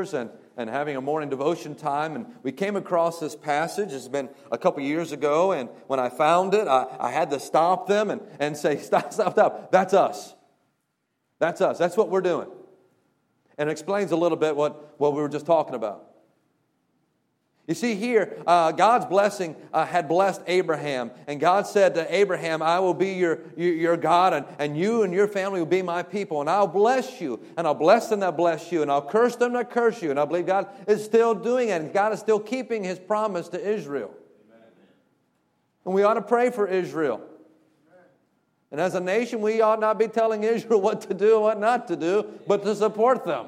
Scriptures and having a morning devotion time, and we came across this passage. It's been a couple years ago, and when I found it, I had to stop them and say, stop. That's us. That's us. That's what we're doing. And it explains a little bit what we were just talking about. You see here, God's blessing had blessed Abraham. And God said to Abraham, I will be your God, and you and your family will be my people. And I'll bless you, and I'll bless them that bless you, and I'll curse them that curse you. And I believe God is still doing it, and God is still keeping His promise to Israel. Amen. And we ought to pray for Israel. And as a nation, we ought not be telling Israel what to do and what not to do, but to support them.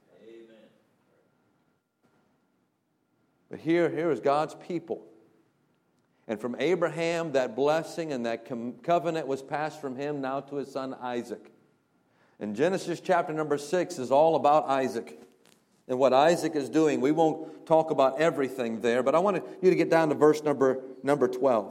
But here is God's people. And from Abraham, that blessing and that covenant was passed from him now to his son Isaac. And Genesis chapter number 6 is all about Isaac and what Isaac is doing. We won't talk about everything there, but I want you to get down to verse number 12.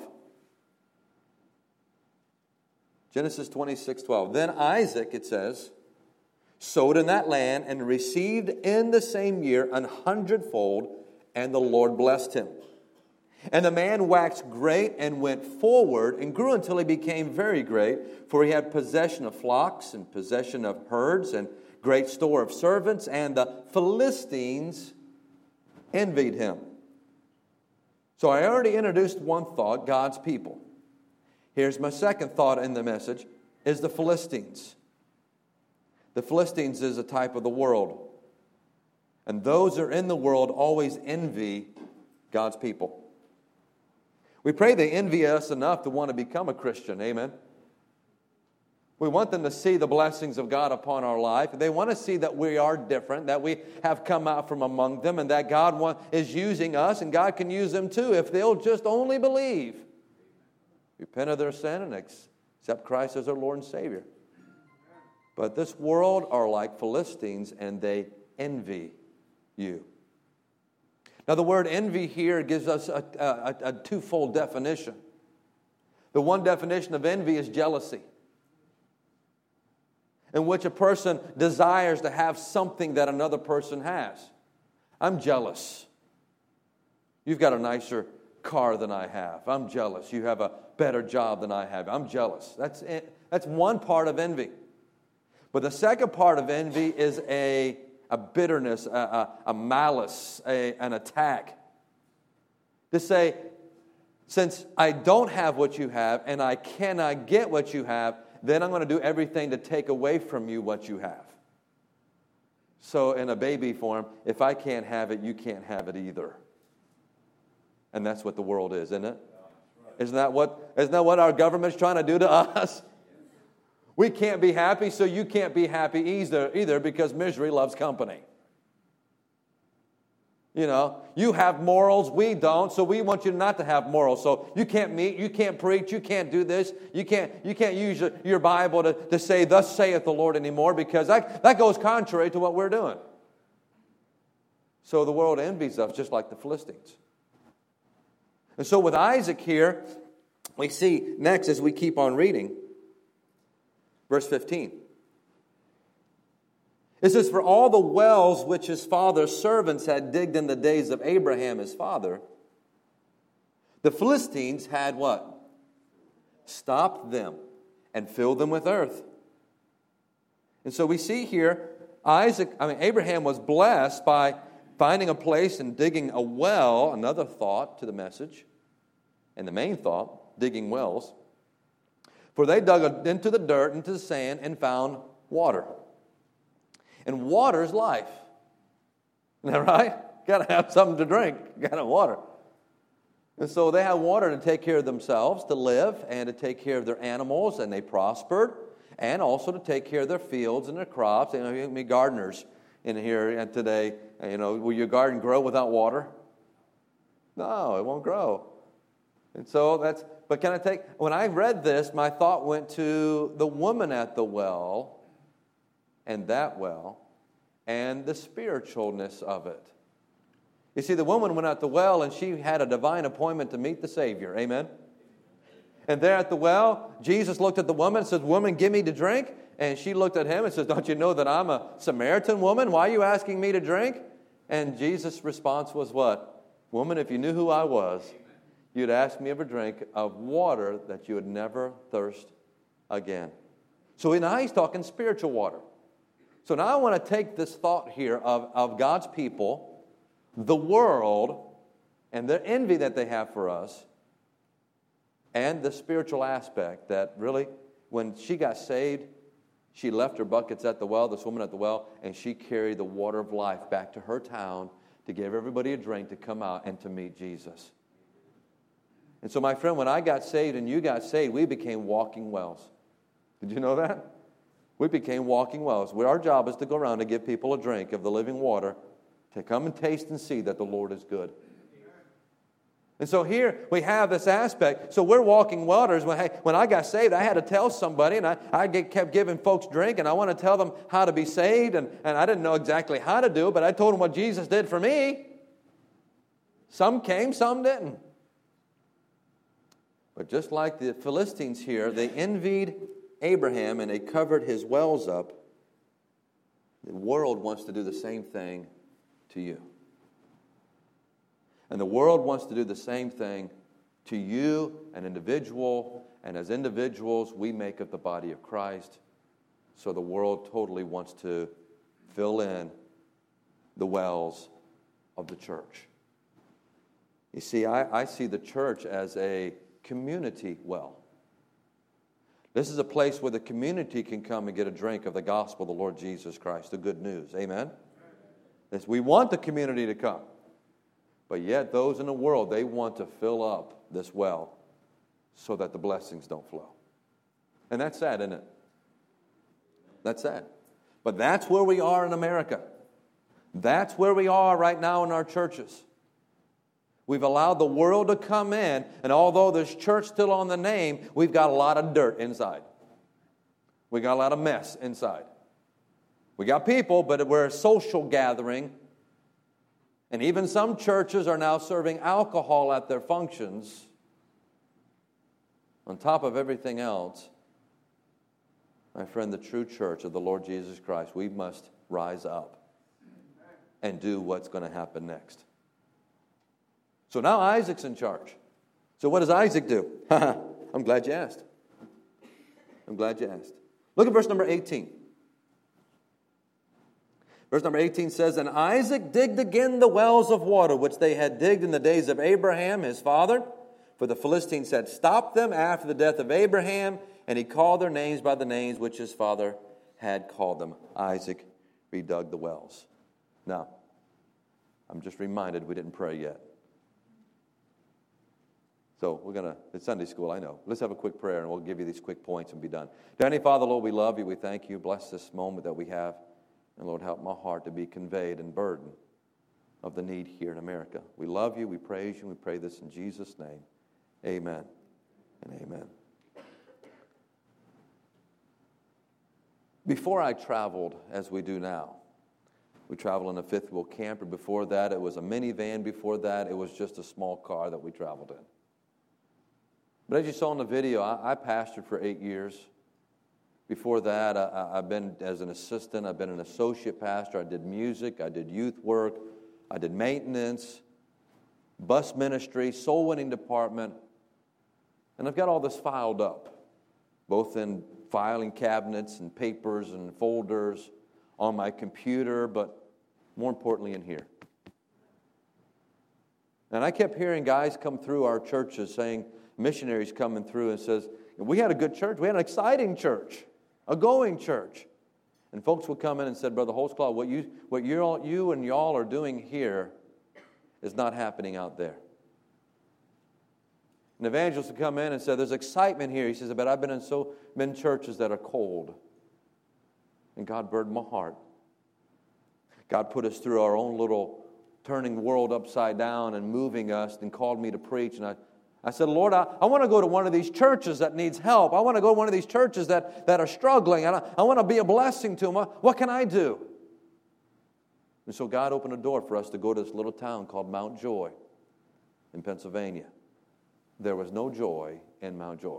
Genesis 26:12. Then Isaac, it says, sowed in that land and received in the same year 100-fold, and the Lord blessed him. And the man waxed great and went forward and grew until he became very great, for he had possession of flocks and possession of herds and great store of servants, and the Philistines envied him. So I already introduced one thought, God's people. Here's my second thought in the message, is the Philistines. The Philistines is a type of the world. And those that are in the world always envy God's people. We pray they envy us enough to want to become a Christian. Amen. We want them to see the blessings of God upon our life. They want to see that we are different, that we have come out from among them, and that God is using us, and God can use them too if they'll just only believe. Repent of their sin and accept Christ as their Lord and Savior. But this world are like Philistines, and they envy you. Now the word envy here gives us a twofold definition. The one definition of envy is jealousy, in which a person desires to have something that another person has. I'm jealous. You've got a nicer car than I have. I'm jealous. You have a better job than I have. I'm jealous. That's one part of envy. But the second part of envy is a bitterness, a malice, an attack. To say, since I don't have what you have and I cannot get what you have, then I'm going to do everything to take away from you what you have. So in a baby form, if I can't have it, you can't have it either. And that's what the world is, isn't it? Isn't that what our government's trying to do to us? We can't be happy, so you can't be happy either because misery loves company. You know, you have morals, we don't, so we want you not to have morals. So you can't meet, you can't preach, you can't do this, you can't use your Bible to say, thus saith the Lord anymore, because that goes contrary to what we're doing. So the world envies us just like the Philistines. And so with Isaac here, we see next as we keep on reading, verse 15. It says, for all the wells which his father's servants had digged in the days of Abraham his father, the Philistines had what? Stopped and filled them with earth. And so we see here, Abraham was blessed by finding a place and digging a well, another thought to the message, and the main thought, digging wells. For they dug into the dirt, into the sand, and found water. And water is life. Isn't that right? Got to have something to drink. Got to have water. And so they had water to take care of themselves, to live, and to take care of their animals, and they prospered, and also to take care of their fields and their crops. You know, you can be gardeners in here today. You know, will your garden grow without water? No, it won't grow. And so but when I read this, my thought went to the woman at the well, and that well, and the spiritualness of it. You see, the woman went at the well, and she had a divine appointment to meet the Savior. Amen? And there at the well, Jesus looked at the woman and said, woman, give me to drink. And she looked at him and says, don't you know that I'm a Samaritan woman? Why are you asking me to drink? And Jesus' response was what? Woman, if you knew who I was, you'd ask me of a drink of water that you would never thirst again. So now he's talking spiritual water. So now I want to take this thought here of God's people, the world, and the envy that they have for us, and the spiritual aspect that really, when she got saved, she left her buckets at the well, this woman at the well, and she carried the water of life back to her town to give everybody a drink to come out and to meet Jesus. And so, my friend, when I got saved and you got saved, we became walking wells. Did you know that? We became walking wells. Our job is to go around and give people a drink of the living water to come and taste and see that the Lord is good. And so here we have this aspect. So we're walking waters. When I got saved, I had to tell somebody, and I kept giving folks drink, and I want to tell them how to be saved, and I didn't know exactly how to do it, but I told them what Jesus did for me. Some came, some didn't. But just like the Philistines here, they envied Abraham, and they covered his wells up. The world wants to do the same thing to you. And the world wants to do the same thing to you, an individual, and as individuals, we make up the body of Christ. So the world totally wants to fill in the wells of the church. You see, I see the church as a community well. This is a place where the community can come and get a drink of the gospel of the Lord Jesus Christ, the good news. Amen? We want the community to come. But yet those in the world, they want to fill up this well so that the blessings don't flow. And that's sad, isn't it? That's sad. But that's where we are in America. That's where we are right now in our churches. We've allowed the world to come in, and although there's church still on the name, we've got a lot of dirt inside. We got a lot of mess inside. We got people, but we're a social gathering. And even some churches are now serving alcohol at their functions. On top of everything else, my friend, the true church of the Lord Jesus Christ, we must rise up and do what's going to happen next. So now Isaac's in charge. So what does Isaac do? I'm glad you asked. I'm glad you asked. Look at verse number 18. Verse number 18 says, And Isaac digged again the wells of water, which they had digged in the days of Abraham, his father. For the Philistines had stopped them after the death of Abraham, and he called their names by the names which his father had called them. Isaac redug the wells. Now, I'm just reminded we didn't pray yet. So it's Sunday school, I know. Let's have a quick prayer, and we'll give you these quick points and be done. Dear Heavenly Father, Lord, we love you. We thank you. Bless this moment that we have. And Lord, help my heart to be conveyed and burdened of the need here in America. We love you, we praise you, we pray this in Jesus' name. Amen and amen. Before I traveled as we do now, we traveled in a fifth wheel camper. Before that, it was a minivan. Before that, it was just a small car that we traveled in. But as you saw in the video, I pastored for 8 years. Before that, I've been as an assistant, I've been an associate pastor, I did music, I did youth work, I did maintenance, bus ministry, soul winning department, and I've got all this filed up, both in filing cabinets and papers and folders, on my computer, but more importantly in here. And I kept hearing guys come through our churches saying, missionaries coming through and says, we had a good church, we had an exciting church. A going church. And folks would come in and said, Brother Holtzclaw, what you and y'all are doing here is not happening out there. An evangelist would come in and say, there's excitement here. He says, but I've been in churches that are cold. And God burdened my heart. God put us through our own little turning the world upside down and moving us and called me to preach. And I said, Lord, I want to go to one of these churches that needs help. I want to go to one of these churches that are struggling. And I want to be a blessing to them. What can I do? And so God opened a door for us to go to this little town called Mount Joy in Pennsylvania. There was no joy in Mount Joy.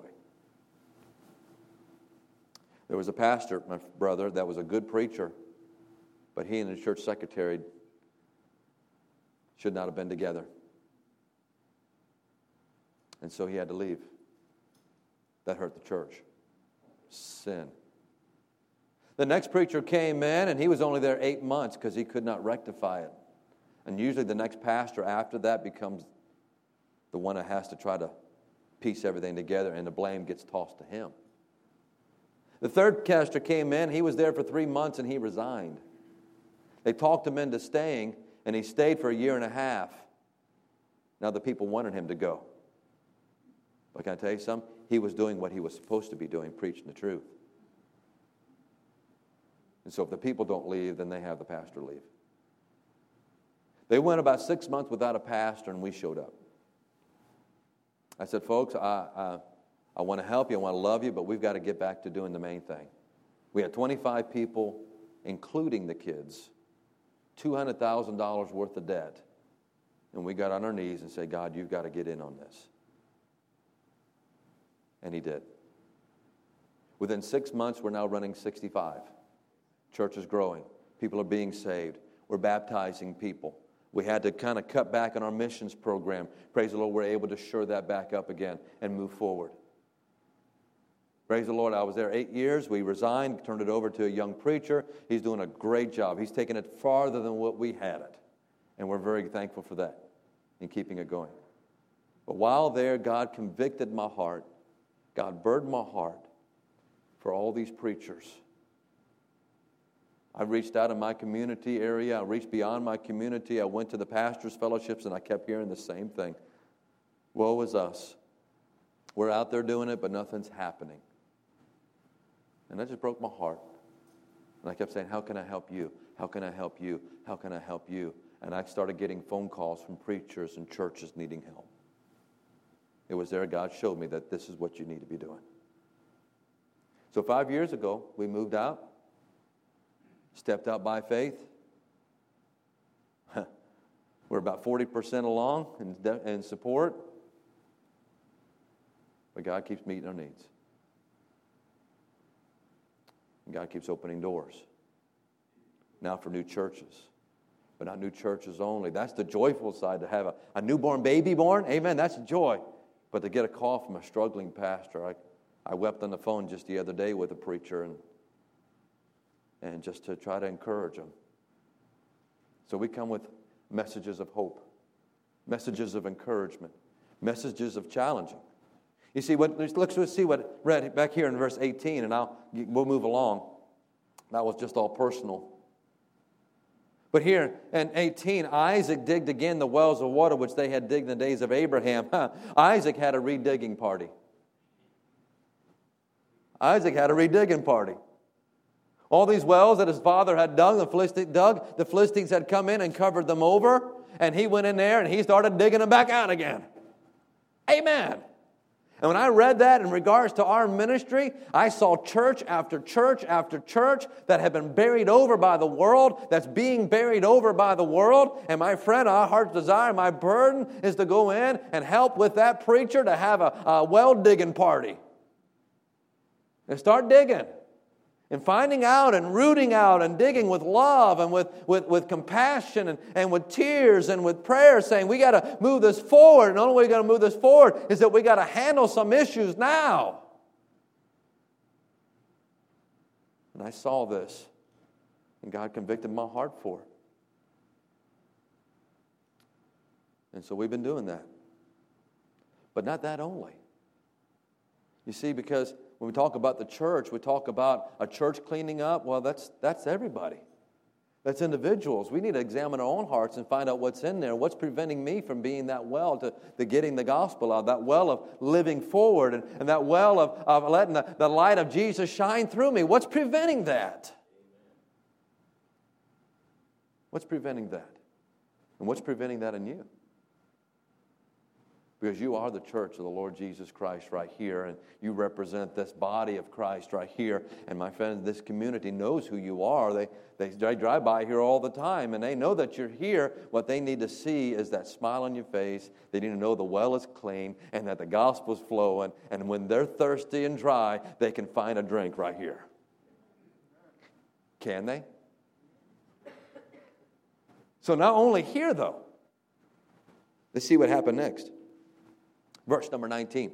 There was a pastor, my brother, that was a good preacher, but he and the church secretary should not have been together. And so he had to leave. That hurt the church. Sin. The next preacher came in, and he was only there 8 months because he could not rectify it. And usually the next pastor after that becomes the one that has to try to piece everything together, and the blame gets tossed to him. The third pastor came in. He was there for 3 months, and he resigned. They talked him into staying, and he stayed for 1.5 years. Now the people wanted him to go. But can I tell you something? He was doing what he was supposed to be doing, preaching the truth. And so if the people don't leave, then they have the pastor leave. They went about 6 months without a pastor, and we showed up. I said, folks, I want to help you, I want to love you, but we've got to get back to doing the main thing. We had 25 people, including the kids, $200,000 worth of debt. And we got on our knees and said, God, you've got to get in on this. And he did. Within 6 months, we're now running 65. Church is growing. People are being saved. We're baptizing people. We had to kind of cut back on our missions program. Praise the Lord, we're able to shore that back up again and move forward. Praise the Lord, I was there 8 years. We resigned, turned it over to a young preacher. He's doing a great job. He's taken it farther than what we had it. And we're very thankful for that in keeping it going. But while there, God convicted my heart. God burdened my heart for all these preachers. I reached out in my community area. I reached beyond my community. I went to the pastors' fellowships, and I kept hearing the same thing. Woe is us. We're out there doing it, but nothing's happening. And that just broke my heart. And I kept saying, how can I help you? How can I help you? How can I help you? And I started getting phone calls from preachers and churches needing help. It was there God showed me that this is what you need to be doing. So 5 years ago, we moved out. Stepped out by faith. We're about 40% along in support. But God keeps meeting our needs. And God keeps opening doors. Now for new churches. But not new churches only. That's the joyful side, to have a newborn baby born. Amen, that's joy. But to get a call from a struggling pastor. I wept on the phone just the other day with a preacher and just to try to encourage them. So we come with messages of hope, messages of encouragement, messages of challenging. You see, let's see what read back here in verse 18, and we'll move along. That was just all personal. But here in 18, Isaac digged again the wells of water which they had digged in the days of Abraham. Isaac had a redigging party. Isaac had a redigging party. All these wells that his father had dug, the Philistines had come in and covered them over, and he went in there and he started digging them back out again. Amen. And when I read that in regards to our ministry, I saw church after church after church that had been buried over by the world, that's being buried over by the world. And my friend, our heart's desire, my burden is to go in and help with that preacher to have a well-digging party. And start digging. And finding out and rooting out and digging with love and with compassion and with tears and with prayer, saying we got to move this forward. And the only way we got to move this forward is that we got to handle some issues now. And I saw this, and God convicted my heart for it. And so we've been doing that. But not that only. You see, because when we talk about the church, we talk about a church cleaning up. Well, that's everybody. That's individuals. We need to examine our own hearts and find out what's in there. What's preventing me from being that well to getting the gospel out, that well of living forward and that well of letting the light of Jesus shine through me. What's preventing that? What's preventing that? And what's preventing that in you? Because you are the church of the Lord Jesus Christ right here, and you represent this body of Christ right here. And my friends, this community knows who you are. They drive by here all the time, and they know that you're here. What they need to see is that smile on your face. They need to know the well is clean and that the gospel's flowing. And when they're thirsty and dry, they can find a drink right here. Can they? So not only here, though. Let's see what happened next. Verse number 19.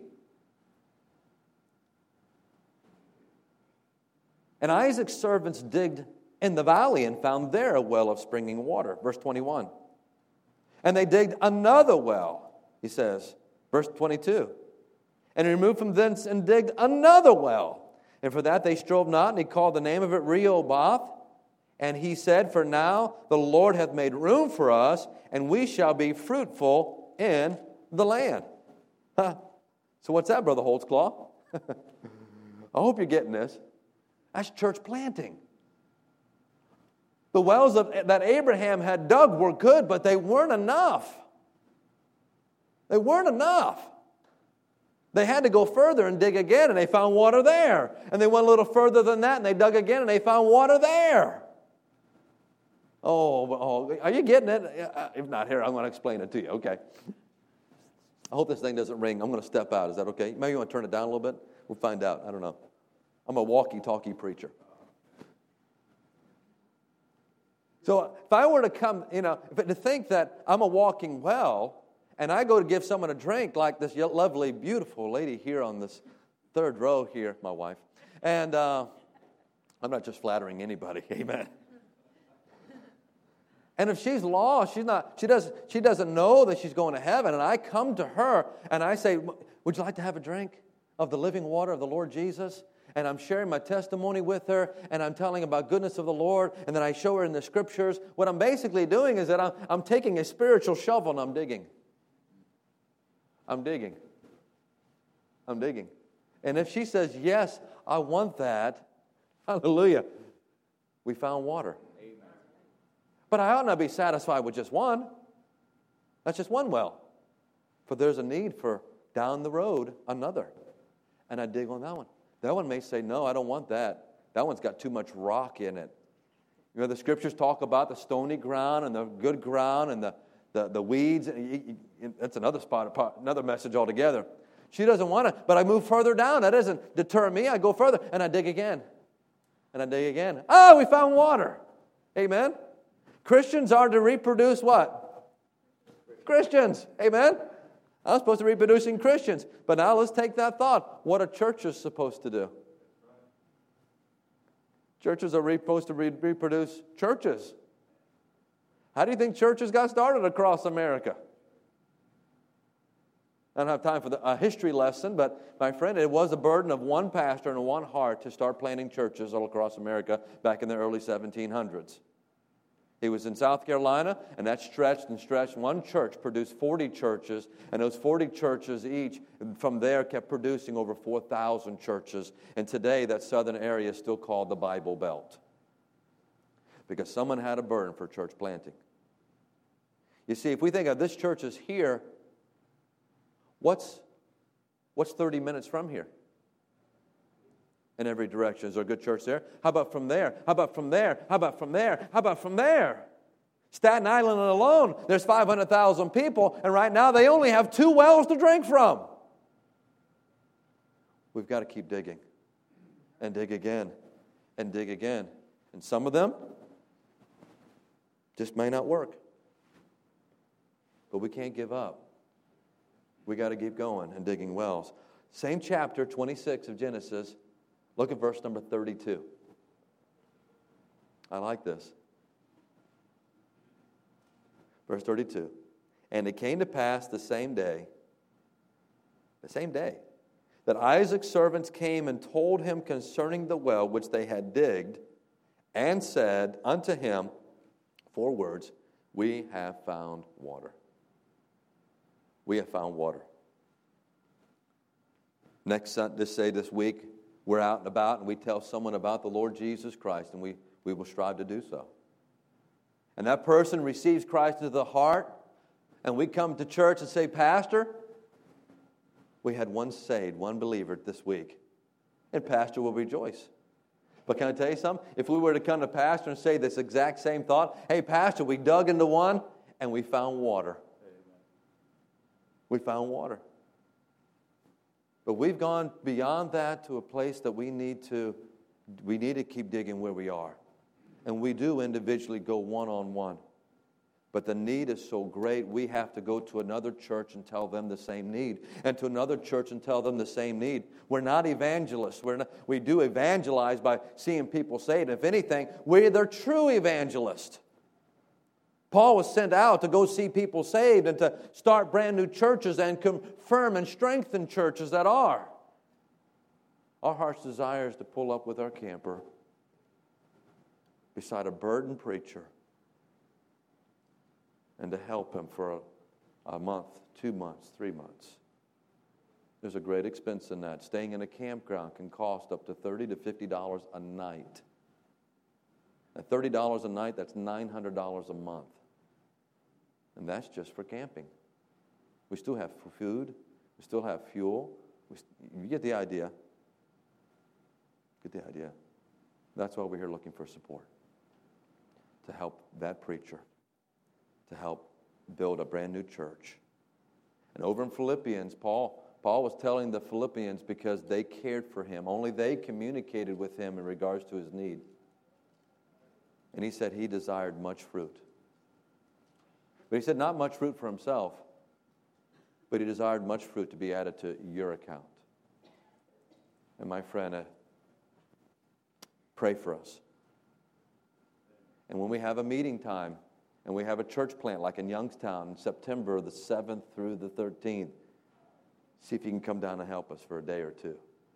And Isaac's servants digged in the valley and found there a well of springing water. Verse 21. And they digged another well, he says. Verse 22. And he removed from thence and digged another well. And for that they strove not, and he called the name of it Rehoboth. And he said, For now the Lord hath made room for us, and we shall be fruitful in the land. Huh. So what's that, Brother Holtzclaw? I hope you're getting this. That's church planting. The wells that Abraham had dug were good, but they weren't enough. They weren't enough. They had to go further and dig again, and they found water there. And they went a little further than that, and they dug again, and they found water there. Oh, are you getting it? If not, here, I'm going to explain it to you. Okay. I hope this thing doesn't ring. I'm going to step out. Is that okay? Maybe you want to turn it down a little bit? We'll find out. I don't know. I'm a walkie-talkie preacher. So if I were to come, to think that I'm a walking well, and I go to give someone a drink like this lovely, beautiful lady here on this third row here, my wife, and I'm not just flattering anybody, amen. And if she's lost, she doesn't know that she's going to heaven, and I come to her and I say, would you like to have a drink of the living water of the Lord Jesus? And I'm sharing my testimony with her, and I'm telling about goodness of the Lord, and then I show her in the Scriptures. What I'm basically doing is that I'm taking a spiritual shovel and I'm digging. I'm digging. And if she says, yes, I want that, hallelujah, we found water. Amen. But I ought not be satisfied with just one. That's just one well. For there's a need for down the road another. And I dig on that one. That one may say, no, I don't want that. That one's got too much rock in it. The Scriptures talk about the stony ground and the good ground and the weeds. That's another message altogether. She doesn't want it, but I move further down. That doesn't deter me. I go further, and I dig again. And I dig again. Oh, we found water. Amen? Christians are to reproduce what? Christians. Amen? I'm supposed to be reproducing Christians. But now let's take that thought. What are churches supposed to do? Churches are supposed to reproduce churches. How do you think churches got started across America? I don't have time for a history lesson, but my friend, it was a burden of one pastor and one heart to start planting churches all across America back in the early 1700s. He was in South Carolina, and that stretched and stretched. One church produced 40 churches, and those 40 churches each, from there, kept producing over 4,000 churches. And today, that southern area is still called the Bible Belt, because someone had a burden for church planting. You see, if we think of this church is here, what's 30 minutes from here? In every direction. Is there a good church there? How about from there? How about from there? How about from there? How about from there? Staten Island alone, there's 500,000 people, and right now they only have 2 wells to drink from. We've got to keep digging and dig again and dig again. And some of them just may not work. But we can't give up. We got to keep going and digging wells. Same chapter, 26 of Genesis. Look at verse number 32. I like this. Verse 32. And it came to pass the same day, that Isaac's servants came and told him concerning the well which they had digged, and said unto him, 4 words, we have found water. We have found water. This week, we're out and about and we tell someone about the Lord Jesus Christ, and we will strive to do so. And that person receives Christ into the heart, and we come to church and say, Pastor, we had one saved, one believer this week. And Pastor will rejoice. But can I tell you something? If we were to come to Pastor and say this exact same thought, hey, Pastor, we dug into one and we found water. We found water. But we've gone beyond that to a place that we need to keep digging where we are. And we do individually go one-on-one. But the need is so great, we have to go to another church and tell them the same need, and to another church and tell them the same need. We're not evangelists. We do evangelize by seeing people saved. If anything, we're the true evangelists. Paul was sent out to go see people saved and to start brand new churches and confirm and strengthen churches that are. Our heart's desire is to pull up with our camper beside a burdened preacher and to help him for a month, 2 months, 3 months. There's a great expense in that. Staying in a campground can cost up to $30 to $50 a night. At $30 a night, that's $900 a month. And that's just for camping. We still have food. We still have fuel. You get the idea. Get the idea. That's why we're here looking for support. To help that preacher. To help build a brand new church. And over in Philippians, Paul was telling the Philippians because they cared for him. Only they communicated with him in regards to his need. And he said he desired much fruit. But he said not much fruit for himself, but he desired much fruit to be added to your account. And my friend, pray for us. And when we have a meeting time, and we have a church plant like in Youngstown in September the 7th through the 13th, see if you can come down and help us for a day or two.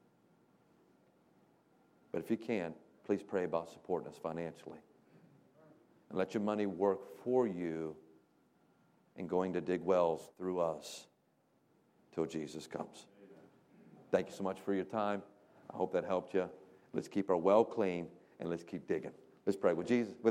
But if you can, please pray about supporting us financially. And let your money work for you in going to dig wells through us till Jesus comes. Thank you so much for your time. I hope that helped you. Let's keep our well clean and let's keep digging. Let's pray with Jesus.